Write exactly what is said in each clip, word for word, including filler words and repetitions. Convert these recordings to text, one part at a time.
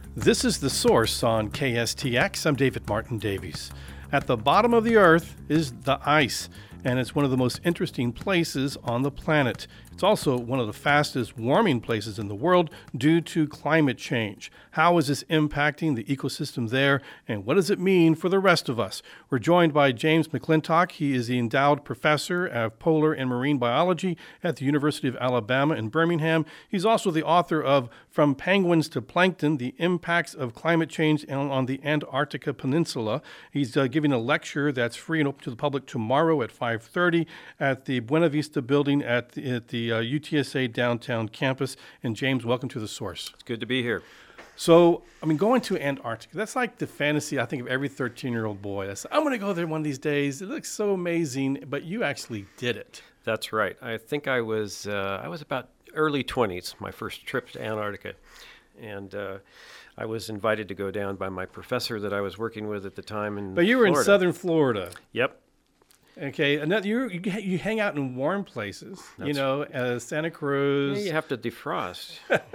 This is The Source on K S T X. I'm David Martin Davies. At the bottom of the Earth is the ice, and it's one of the most interesting places on the planet. It's also one of the fastest warming places in the world due to climate change. How is this impacting the ecosystem there, and what does it mean for the rest of us? We're joined by James McClintock. He is the endowed professor of polar and marine biology at the University of Alabama in Birmingham. He's also the author of From Penguins to Plankton, The Impacts of Climate Change on the Antarctica Peninsula. He's uh, giving a lecture that's free and open to the public tomorrow at five thirty at the Buena Vista building at the, at the uh, U T S A downtown campus. And James, welcome to The Source. It's good to be here. So, I mean, going to Antarctica, that's like the fantasy, I think, of every thirteen-year-old boy. That's, I'm going to go there one of these days. It looks so amazing, but you actually did it. That's right. I think I was uh, I was about early twenties, my first trip to Antarctica. And uh, I was invited to go down by my professor that I was working with at the time in But you were Florida. in southern Florida. Yep. Okay, and you you you hang out in warm places, That's you know, uh, Santa Cruz. Yeah, you have to defrost.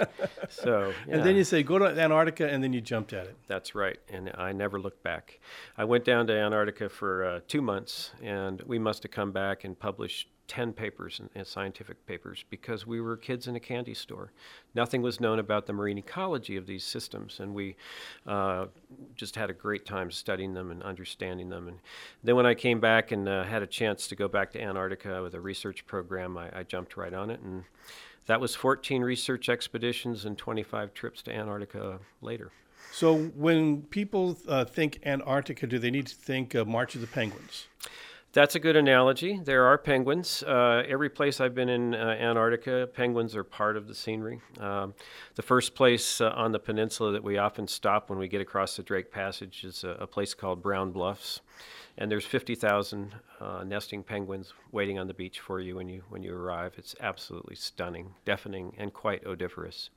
so, yeah. And then you say, go to Antarctica, and then you jumped at it. That's right, and I never looked back. I went down to Antarctica for uh, two months, and we must have come back and published ten papers, and, and scientific papers, because we were kids in a candy store. Nothing was known about the marine ecology of these systems, and we uh, just had a great time studying them and understanding them. And then when I came back and uh, had a chance to go back to Antarctica with a research program, I, I jumped right on it, and that was fourteen research expeditions and twenty-five trips to Antarctica later. So when people uh, think Antarctica, do they need to think uh, March of the Penguins? That's a good analogy. There are penguins. Uh, every place I've been in uh, Antarctica, penguins are part of the scenery. Um, the first place uh, on the peninsula that we often stop when we get across the Drake Passage is a, a place called Brown Bluffs. And there's fifty thousand uh, nesting penguins waiting on the beach for you when you when you arrive. It's absolutely stunning, deafening, and quite odoriferous.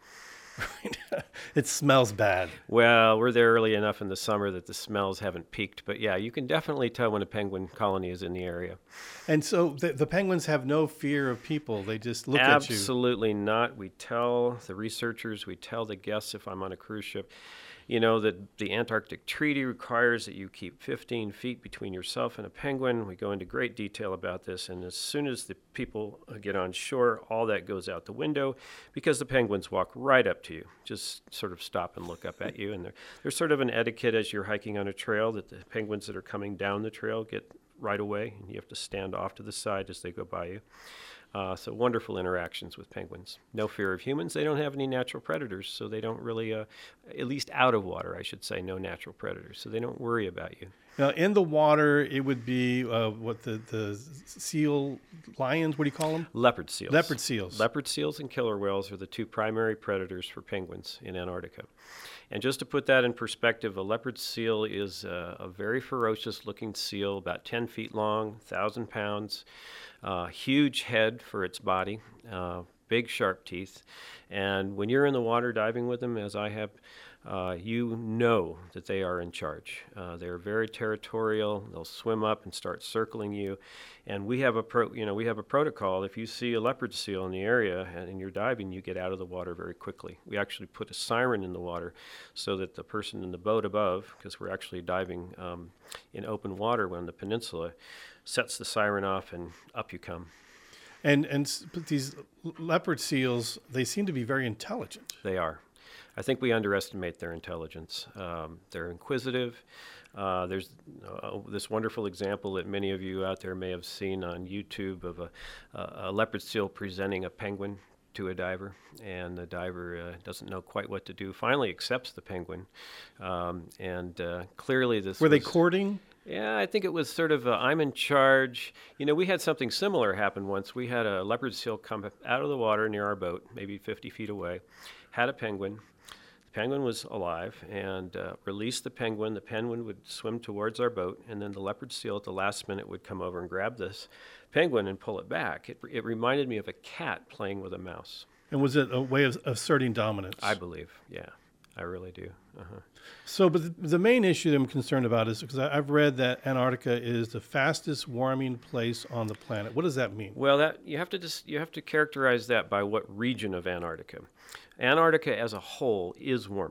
It smells bad. Well, we're there early enough in the summer that the smells haven't peaked. But yeah, you can definitely tell when a penguin colony is in the area. And so the, the penguins have no fear of people. They just look Absolutely at you. Absolutely not. We tell the researchers, we tell the guests if I'm on a cruise ship, you know, that the Antarctic Treaty requires that you keep fifteen feet between yourself and a penguin. We go into great detail about this, and as soon as the people get on shore, all that goes out the window because the penguins walk right up to you, just sort of stop and look up at you. And there, there's sort of an etiquette as you're hiking on a trail that the penguins that are coming down the trail get right away, and you have to stand off to the side as they go by you. Uh, so wonderful interactions with penguins. No fear of humans. They don't have any natural predators, so they don't really, uh, at least out of water, I should say, no natural predators. So they don't worry about you. Now, in the water, it would be uh, what the, the seal lions, what do you call them? Leopard seals. Leopard seals. Leopard seals and killer whales are the two primary predators for penguins in Antarctica. And just to put that in perspective, a leopard seal is a, a very ferocious-looking seal, about ten feet long, one thousand pounds, uh, huge head for its body, uh, big sharp teeth. And when you're in the water diving with them, as I have, uh, you know that they are in charge. Uh, they're very territorial. They'll swim up and start circling you. And we have a pro, you know, we have a protocol. If you see a leopard seal in the area and you're diving, you get out of the water very quickly. We actually put a siren in the water so that the person in the boat above, because we're actually diving um, in open water on the peninsula, sets the siren off and up you come. And and but these leopard seals, they seem to be very intelligent. They are. I think we underestimate their intelligence. Um, they're inquisitive. Uh, there's uh, this wonderful example that many of you out there may have seen on YouTube of a, a leopard seal presenting a penguin to a diver, and the diver uh, doesn't know quite what to do. Finally accepts the penguin, um, and uh, clearly this Were was, they courting? Yeah, I think it was sort of a, I'm in charge. You know, we had something similar happen once. We had a leopard seal come out of the water near our boat, maybe fifty feet away, had a penguin. The penguin was alive, and uh, released the penguin. The penguin would swim towards our boat, and then the leopard seal at the last minute would come over and grab this penguin and pull it back. It, it reminded me of a cat playing with a mouse. And was it a way of asserting dominance? I believe, yeah. I really do. Uh-huh. So, but the, the main issue that I'm concerned about is because I've read that Antarctica is the fastest warming place on the planet. What does that mean? Well, that you have to just you have to characterize that by what region of Antarctica. Antarctica as a whole is warming.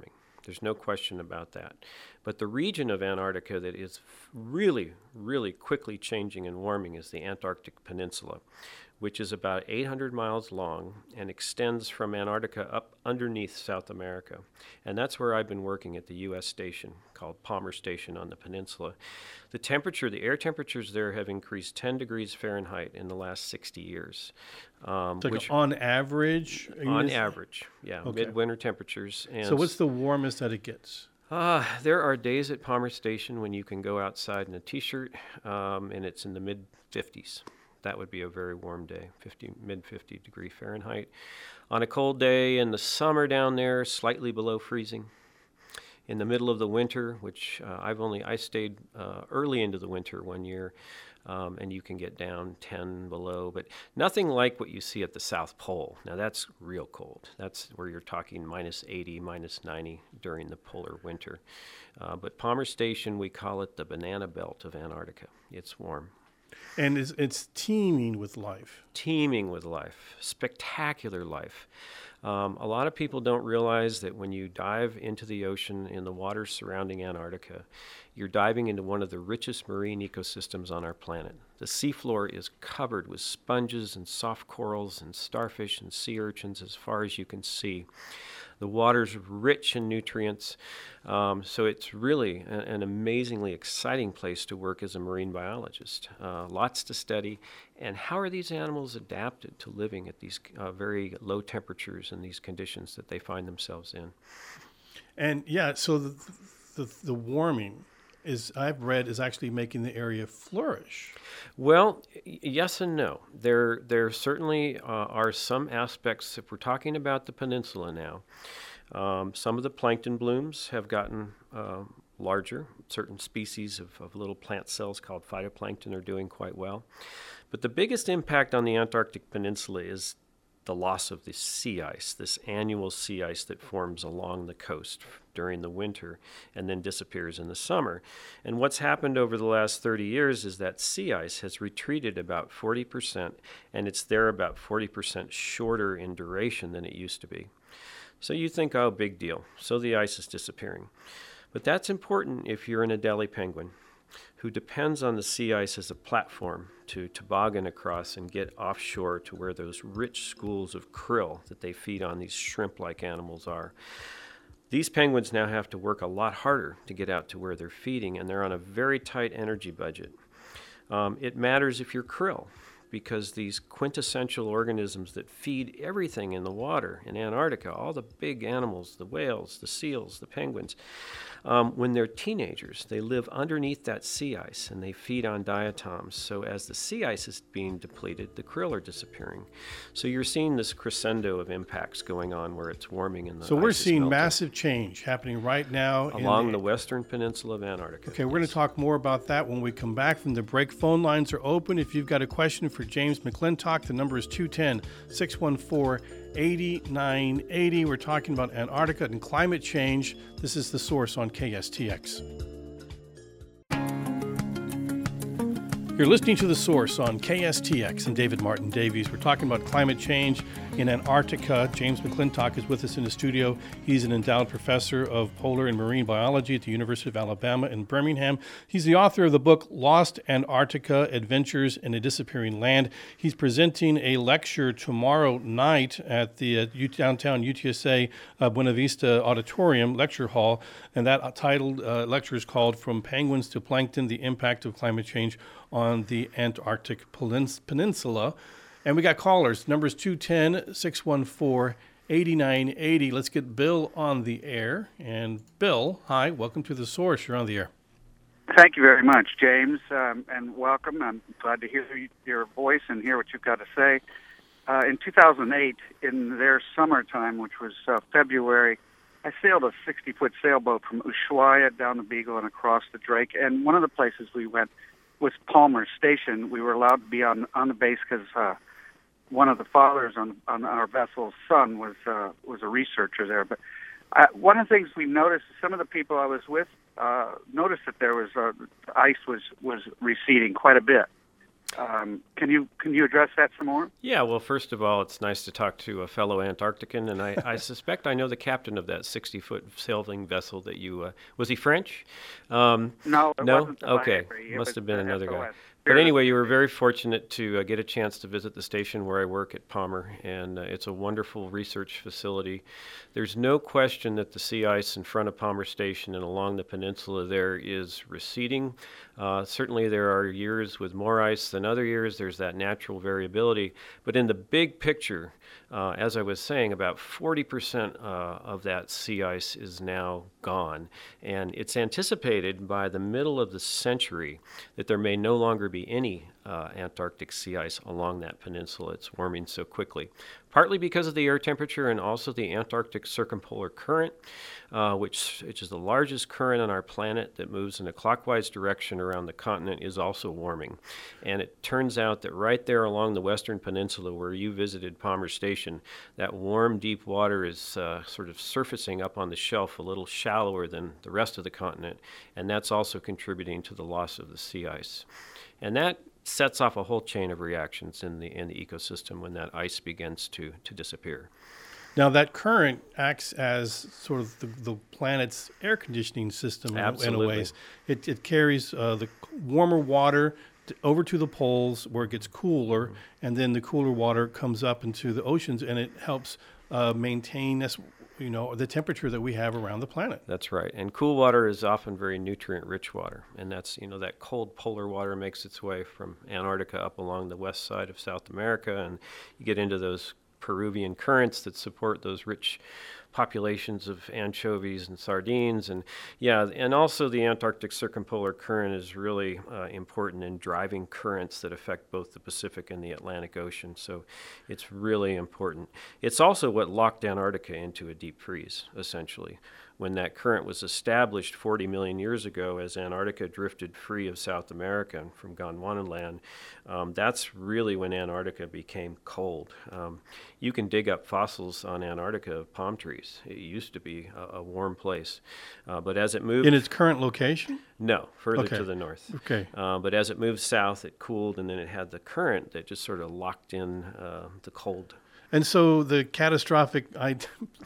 There's no question about that. But the region of Antarctica that is really, really quickly changing and warming is the Antarctic Peninsula, which is about eight hundred miles long and extends from Antarctica up underneath South America. And that's where I've been working at the U S station called Palmer Station on the peninsula. The temperature, the air temperatures there have increased ten degrees Fahrenheit in the last sixty years. Um, so which, on average? On average, yeah, okay. midwinter temperatures. And so what's the warmest that it gets? Uh, there are days at Palmer Station when you can go outside in a T-shirt, um, and it's in the mid fifties. That would be a very warm day, fifty, mid fifty degree Fahrenheit. On a cold day in the summer down there, slightly below freezing. In the middle of the winter, which uh, I've only, I stayed uh, early into the winter one year, um, and you can get down ten below, but nothing like what you see at the South Pole. Now that's real cold. That's where you're talking minus eighty, minus ninety during the polar winter. Uh, but Palmer Station, we call it the banana belt of Antarctica. It's warm. And it's, it's teeming with life. Teeming with life. Spectacular life. Um, a lot of people don't realize that when you dive into the ocean in the waters surrounding Antarctica, you're diving into one of the richest marine ecosystems on our planet. The seafloor is covered with sponges and soft corals and starfish and sea urchins as far as you can see. The water's rich in nutrients, um, so it's really a, an amazingly exciting place to work as a marine biologist. Uh, lots to study, and how are these animals adapted to living at these uh, very low temperatures and these conditions that they find themselves in? And yeah, so the the, the warming is, I've read, is actually making the area flourish. Well, y- yes and no. There, there certainly uh, are some aspects, if we're talking about the peninsula now, um, some of the plankton blooms have gotten uh, larger. Certain species of, of little plant cells called phytoplankton are doing quite well. But the biggest impact on the Antarctic Peninsula is the loss of the sea ice, this annual sea ice that forms along the coast during the winter and then disappears in the summer. And what's happened over the last thirty years is that sea ice has retreated about forty percent, and it's there about forty percent shorter in duration than it used to be. So you think, oh, big deal. So the ice is disappearing. But that's important if you're an Adelie penguin who depends on the sea ice as a platform to toboggan across and get offshore to where those rich schools of krill that they feed on, these shrimp-like animals, are. These penguins now have to work a lot harder to get out to where they're feeding, and they're on a very tight energy budget. Um, it matters if you're krill, because these quintessential organisms that feed everything in the water in Antarctica, all the big animals, the whales, the seals, the penguins, um, when they're teenagers, they live underneath that sea ice and they feed on diatoms. So as the sea ice is being depleted, the krill are disappearing. So you're seeing this crescendo of impacts going on where it's warming and the So we're ice is seeing melting. massive change happening right now Along in the western peninsula of Antarctica. Okay, we're going to talk more about that when we come back from the break. Phone lines are open. If you've got a question for James McClintock, the number is two one zero, six one four, eight nine eight zero. We're talking about Antarctica and climate change. This is The Source on K S T X. You're listening to The Source on K S T X and David Martin Davies. We're talking about climate change in Antarctica. James McClintock is with us in the studio. He's an endowed professor of polar and marine biology at the University of Alabama in Birmingham. He's the author of the book Lost Antarctica, Adventures in a Disappearing Land. He's presenting a lecture tomorrow night at the uh, U- downtown U T S A uh, Buena Vista Auditorium Lecture Hall, and that uh, titled uh, lecture is called From Penguins to Plankton, the Impact of Climate Change on the Antarctic Peninsula. And we got callers. Numbers two one zero, six one four, eight nine eight zero. Let's get Bill on the air. And Bill, hi, welcome to The Source. You're on the air. Thank you very much, James, um, and welcome. I'm glad to hear your voice and hear what you've got to say. Uh, in two thousand eight, in their summertime, which was uh, February, I sailed a sixty-foot sailboat from Ushuaia down the Beagle and across the Drake. And one of the places we went was Palmer Station. We were allowed to be on on the base because uh, one of the fathers on on our vessel's son was uh, was a researcher there. But uh, one of the things we noticed, some of the people I was with uh, noticed that there was uh, ice was was receding quite a bit, Um, can you can you address that some more? Yeah, well, first of all, it's nice to talk to a fellow Antarctican, and I, I suspect I know the captain of that sixty-foot sailing vessel that you, uh, was he French? Um, no, it no? wasn't the Okay, Viagra. It must was have been the another S O S. guy. But anyway, you were very fortunate to uh, get a chance to visit the station where I work at Palmer, and uh, it's a wonderful research facility. There's no question that the sea ice in front of Palmer Station and along the peninsula there is receding. Uh, certainly there are years with more ice than other years. There's that natural variability. But in the big picture, uh, as I was saying, about forty percent uh, of that sea ice is now gone. And it's anticipated by the middle of the century that there may no longer be any uh, Antarctic sea ice along that peninsula. It's warming so quickly, partly because of the air temperature and also the Antarctic Circumpolar Current, uh, which, which is the largest current on our planet that moves in a clockwise direction around the continent, is also warming. And it turns out that right there along the western peninsula where you visited Palmer Station, that warm, deep water is uh, sort of surfacing up on the shelf a little shallower than the rest of the continent, and that's also contributing to the loss of the sea ice. And that sets off a whole chain of reactions in the in the ecosystem when that ice begins to, to disappear. Now, that current acts as sort of the, the planet's air conditioning system in, in a ways. It, it carries uh, the warmer water to, over to the poles where it gets cooler, mm-hmm. and then the cooler water comes up into the oceans, and it helps uh, maintain this, you know, the temperature that we have around the planet. That's right. And cool water is often very nutrient-rich water. And that's, you know, that cold polar water makes its way from Antarctica up along the west side of South America, and you get into those Peruvian currents that support those rich populations of anchovies and sardines. And yeah, and also the Antarctic Circumpolar Current is really uh, important in driving currents that affect both the Pacific and the Atlantic Ocean. So it's really important. It's also what locked Antarctica into a deep freeze, essentially. When that current was established forty million years ago as Antarctica drifted free of South America and from Gondwanaland, um, that's really when Antarctica became cold. Um, you can dig up fossils on Antarctica of palm trees. It used to be a, a warm place. Uh, but as it moved... In its current location? No, further okay. to the north. Okay. Uh, but as it moved south, it cooled, and then it had the current that just sort of locked in uh, the cold. And so the catastrophic I-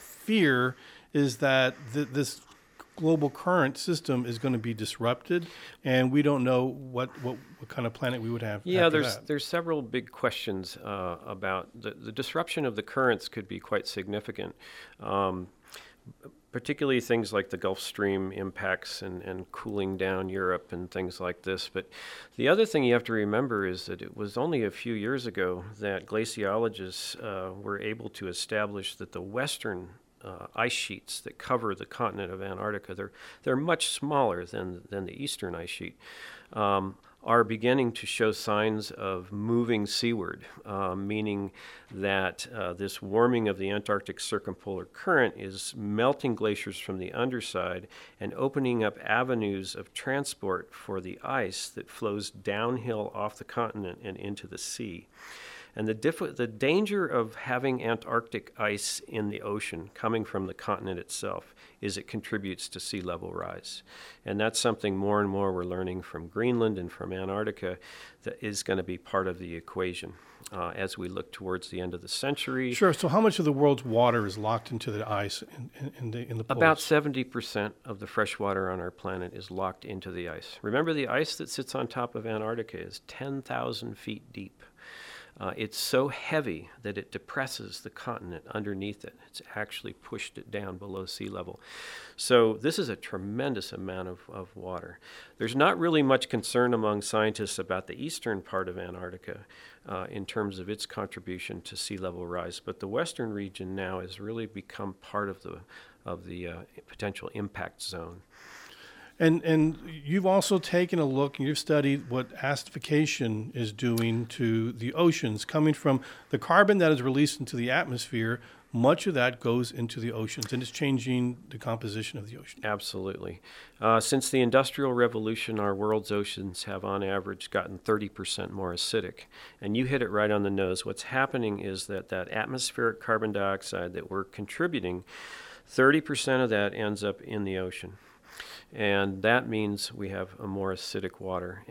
fear is that th- this global current system is going to be disrupted, and we don't know what, what, what kind of planet we would have. Yeah, after there's that. there's several big questions uh, about the, the disruption of the currents could be quite significant. Um, particularly things like the Gulf Stream impacts and, and cooling down Europe and things like this. But the other thing you have to remember is that it was only a few years ago that glaciologists uh, were able to establish that the western uh, ice sheets that cover the continent of Antarctica, they're, they're much smaller than, than the eastern ice sheet, um, are beginning to show signs of moving seaward, uh, meaning that uh, this warming of the Antarctic Circumpolar Current is melting glaciers from the underside and opening up avenues of transport for the ice that flows downhill off the continent and into the sea. And the diff- the danger of having Antarctic ice in the ocean coming from the continent itself is it contributes to sea level rise. And that's something more and more we're learning from Greenland and from Antarctica that is going to be part of the equation uh, as we look towards the end of the century. Sure. So how much of the world's water is locked into the ice in, in, in the in the poles? About seventy percent of the fresh water on our planet is locked into the ice. Remember, the ice that sits on top of Antarctica is ten thousand feet deep. Uh, it's so heavy that it depresses the continent underneath it. It's actually pushed it down below sea level. So this is a tremendous amount of, of water. There's not really much concern among scientists about the eastern part of Antarctica uh, in terms of its contribution to sea level rise, but the western region now has really become part of the, of the uh, potential impact zone. And and you've also taken a look and you've studied what acidification is doing to the oceans, coming from the carbon that is released into the atmosphere. Much of that goes into the oceans, and it's changing the composition of the ocean. Absolutely. Uh, since the Industrial Revolution, our world's oceans have, on average, gotten thirty percent more acidic. And you hit it right on the nose. What's happening is that that atmospheric carbon dioxide that we're contributing, thirty percent of that ends up in the ocean. And that means we have a more acidic water. And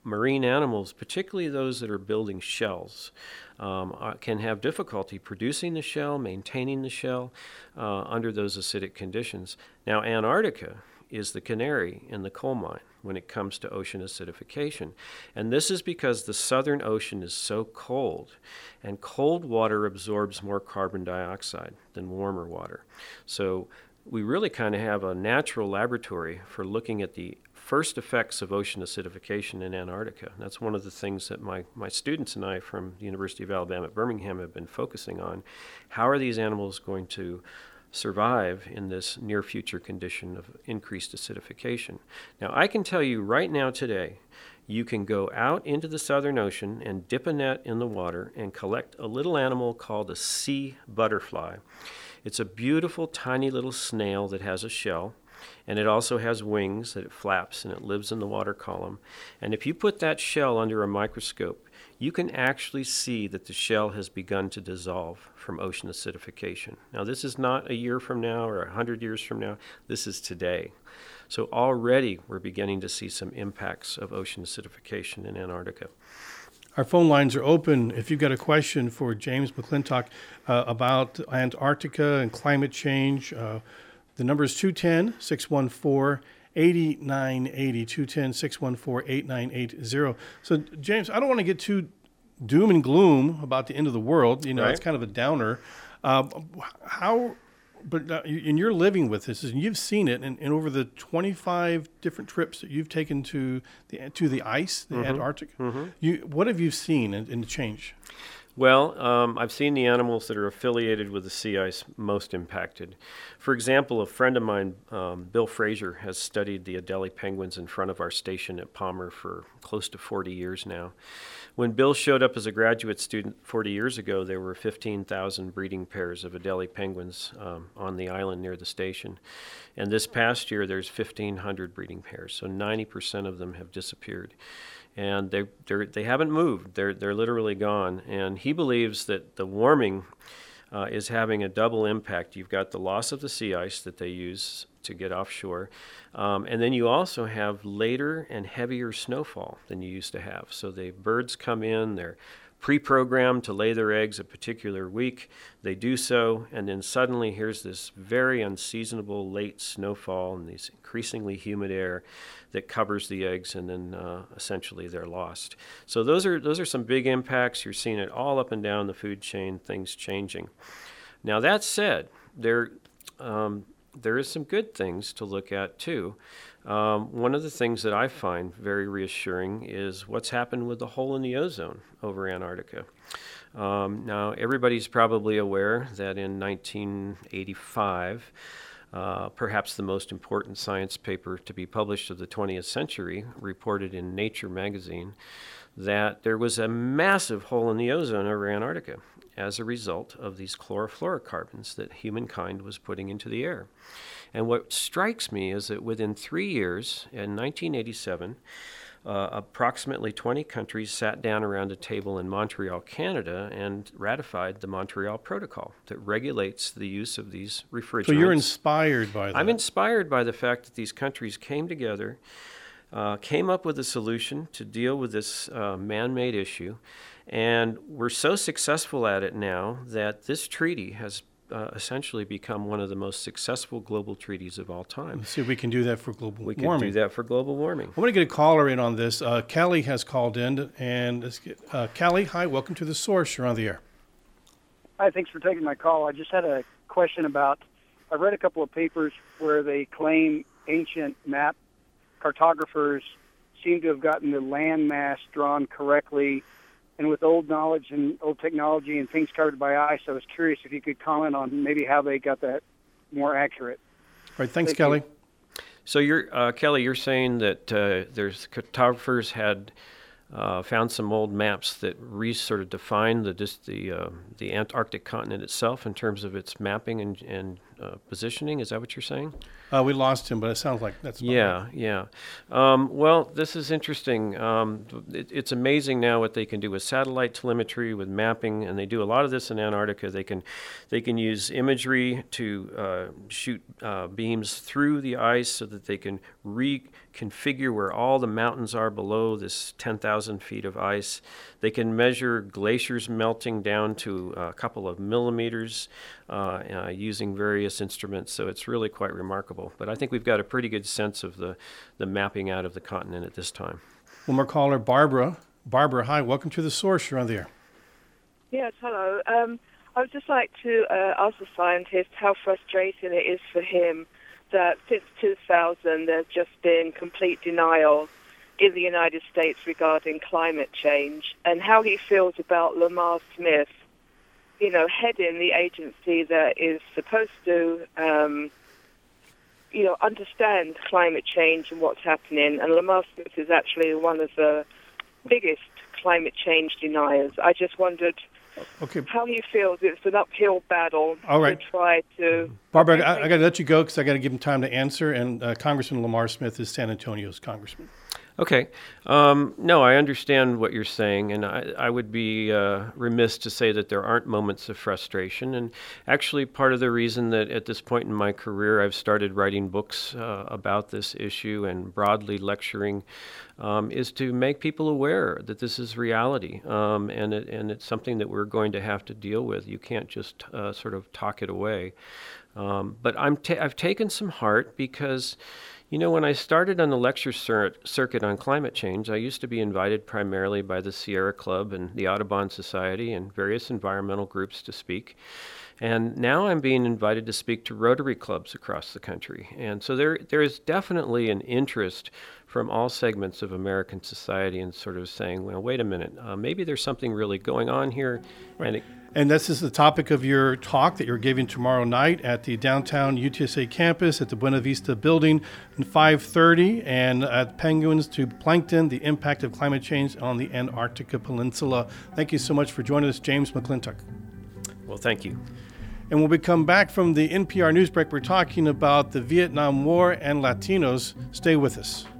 marine animals, particularly those that are building shells, um, uh, can have difficulty producing the shell, maintaining the shell uh, under those acidic conditions. Now, Antarctica is the canary in the coal mine when it comes to ocean acidification. And this is because the Southern Ocean is so cold, and cold water absorbs more carbon dioxide than warmer water. So we really kind of have a natural laboratory for looking at the first effects of ocean acidification in Antarctica. That's one of the things that my, my students and I from the University of Alabama at Birmingham have been focusing on. How are these animals going to survive in this near future condition of increased acidification? Now, I can tell you right now today, you can go out into the Southern Ocean and dip a net in the water and collect a little animal called a sea butterfly. It's a beautiful, tiny little snail that has a shell, and it also has wings that it flaps, and it lives in the water column. And if you put that shell under a microscope, you can actually see that the shell has begun to dissolve from ocean acidification. Now, this is not a year from now or a hundred years from now. This is today. So already we're beginning to see some impacts of ocean acidification in Antarctica. Our phone lines are open. If you've got a question for James McClintock uh, about Antarctica and climate change, uh, the number is two one zero, six one four, eight nine eight zero, two one zero, six one four, eight nine eight zero. So, James, I don't want to get too doom and gloom about the end of the world. You know, right. It's kind of a downer. Uh, how, but uh, and you're living with this, and you've seen it, and, and over the twenty-five different trips that you've taken to the to the ice, the mm-hmm. Antarctic, mm-hmm. you what have you seen in, in the change? Well, um, I've seen the animals that are affiliated with the sea ice most impacted. For example, a friend of mine, um, Bill Fraser, has studied the Adelie penguins in front of our station at Palmer for close to forty years now. When Bill showed up as a graduate student forty years ago, there were fifteen thousand breeding pairs of Adelie penguins um, on the island near the station. And this past year, there's fifteen hundred breeding pairs, so ninety percent of them have disappeared. And they they haven't moved. They're they're literally gone. And he believes that the warming uh, is having a double impact. You've got the loss of the sea ice that they use to get offshore, um, and then you also have later and heavier snowfall than you used to have. So the birds come in, they're pre-programmed to lay their eggs a particular week. They do so, and then suddenly here's this very unseasonable late snowfall and this increasingly humid air that covers the eggs, and then uh, essentially they're lost. So those are those are some big impacts. You're seeing it all up and down the food chain, things changing. Now that said, there um, there is some good things to look at too. Um, one of the things that I find very reassuring is what's happened with the hole in the ozone over Antarctica. Um, now, everybody's probably aware that in nineteen eighty-five, uh, perhaps the most important science paper to be published of the twentieth century, reported in Nature magazine, that there was a massive hole in the ozone over Antarctica as a result of these chlorofluorocarbons that humankind was putting into the air. And what strikes me is that within three years, in nineteen eighty-seven, uh, approximately twenty countries sat down around a table in Montreal, Canada, and ratified the Montreal Protocol that regulates the use of these refrigerants. So you're inspired by that? I'm inspired by the fact that these countries came together, uh, came up with a solution to deal with this uh, man-made issue, and we're so successful at it now that this treaty has Uh, essentially become one of the most successful global treaties of all time. Let's see if we can do that for global we warming. We can do that for global warming. I want to get a caller in on this. Uh, Kelly has called in, and let's get, uh, Kelly, hi, welcome to The Source. You're on the air. Hi, thanks for taking my call. I just had a question about, I read a couple of papers where they claim ancient map cartographers seem to have gotten the land mass drawn correctly. And with old knowledge and old technology and things covered by ice, I was curious if you could comment on maybe how they got that more accurate. All right, thanks, Thank Kelly. You. So, you're, uh, Kelly, you're saying that uh, there's cartographers had uh, found some old maps that re sort of defined the just the uh, the Antarctic continent itself in terms of its mapping and, and uh, positioning. Is that what you're saying? Uh, we lost him, but it sounds like that's about Yeah, right. yeah. Um, well, this is interesting. Um, it, it's amazing now what they can do with satellite telemetry, with mapping, and they do a lot of this in Antarctica. They can, they can use imagery to uh, shoot uh, beams through the ice so that they can reconfigure where all the mountains are below this ten thousand feet of ice. They can measure glaciers melting down to a couple of millimeters uh, uh, using various instruments. So it's really quite remarkable. But I think we've got a pretty good sense of the, the mapping out of the continent at this time. One more caller, Barbara. Barbara, hi. Welcome to The Source. You're on the air. Yes, hello. Um, I would just like to uh, ask the scientist how frustrating it is for him that since two thousand there's just been complete denial in the United States regarding climate change, and how he feels about Lamar Smith, you know, heading the agency that is supposed to, um, you know, understand climate change and what's happening. And Lamar Smith is actually one of the biggest climate change deniers. I just wondered Okay. how he feels. It's an uphill battle All right. to try to... Barbara, I, I got to let you go because I got to give him time to answer. And uh, Congressman Lamar Smith is San Antonio's congressman. Okay. Um, no, I understand what you're saying, and I, I would be uh, remiss to say that there aren't moments of frustration. And actually, part of the reason that at this point in my career I've started writing books uh, about this issue and broadly lecturing um, is to make people aware that this is reality, um, and, it, and it's something that we're going to have to deal with. You can't just uh, sort of talk it away. Um, but I'm ta- I've taken some heart because, you know, when I started on the lecture cir- circuit on climate change, I used to be invited primarily by the Sierra Club and the Audubon Society and various environmental groups to speak. And now I'm being invited to speak to Rotary clubs across the country. And so there there is definitely an interest from all segments of American society in sort of saying, well, wait a minute, uh, maybe there's something really going on here. Right. And it, And this is the topic of your talk that you're giving tomorrow night at the downtown U T S A campus at the Buena Vista building at five thirty, and at Penguins to Plankton, the impact of climate change on the Antarctica Peninsula. Thank you so much for joining us, James McClintock. well, thank you. And when we come back from the N P R news break, we're talking about the Vietnam War and Latinos. Stay with us.